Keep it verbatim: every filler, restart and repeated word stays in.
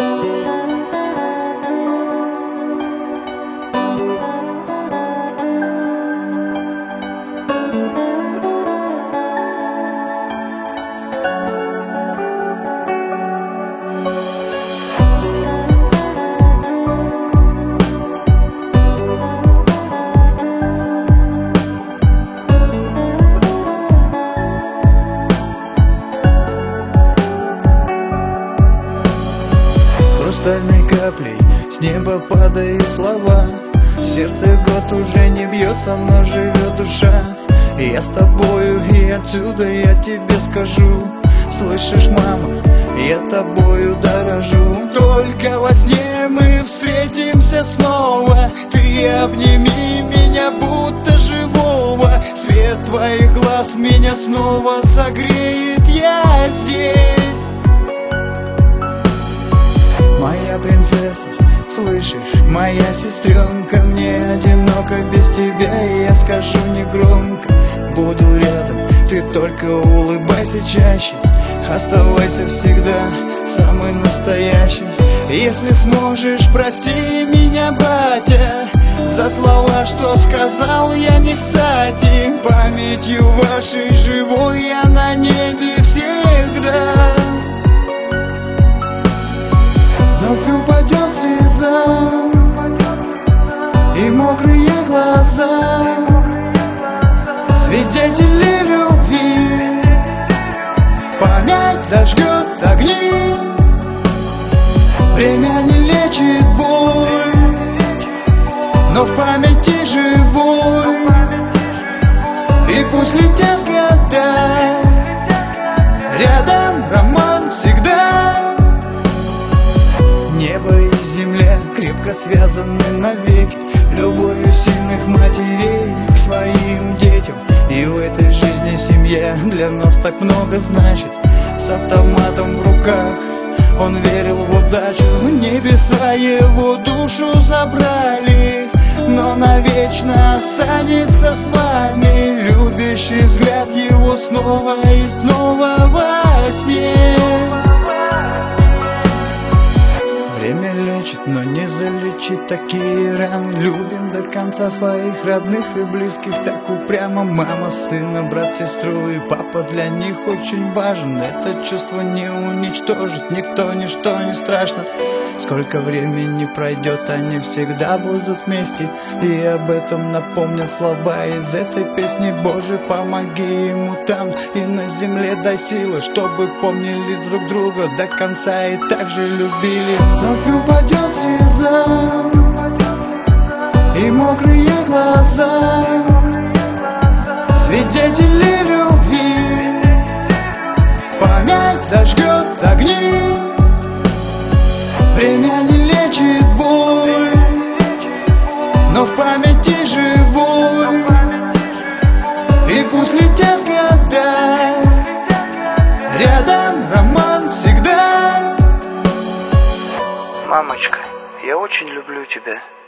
Хрустальной каплей с неба падают слова. В сердце год уже не бьется, но живет душа. Я с тобою, и отсюда я тебе скажу: слышишь, мама, я тобою дорожу. Только во сне мы встретимся снова. Ты обними меня, будто живого. Свет твоих глаз меня снова согреет. Я здесь, моя принцесса, слышишь, моя сестренка. Мне одиноко без тебя, и я скажу негромко: буду рядом, ты только улыбайся чаще. Оставайся всегда самый настоящий. Если сможешь, прости меня, батя, за слова, что сказал я не кстати. Памятью вашей живой я на небе всегда. Вновь упадет слеза и мокрые глаза, свидетели любви. Память зажгет огни. Время не лечит боль, но в памяти живой. И пусть летят года, рядом роман всегда. Небо и земля крепко связаны навеки любовью сильных матерей к своим детям. И в этой жизни семья для нас так много значит. С автоматом в руках он верил в удачу. Небеса его душу забрали, но навечно останется с вами. Любящий взгляд его снова и снова во сне. Время лечит, но не залечит такие раны. Любим до конца своих родных и близких так упрямо. Мама, сына, брат, сестру и папа для них очень важен. Это чувство не уничтожит никто, ничто не страшно. Сколько времени пройдет, они всегда будут вместе. И об этом напомнят слова из этой песни. Боже, помоги ему там и на земле дай силы, чтобы помнили друг друга до конца и так же любили. Вновь упадет слеза и мокрые глаза, свидетели любви. Память зажгет огни. Время не лечит боль, но в памяти живой. И пусть летят года, рядом роман всегда. Мамочка, я очень люблю тебя.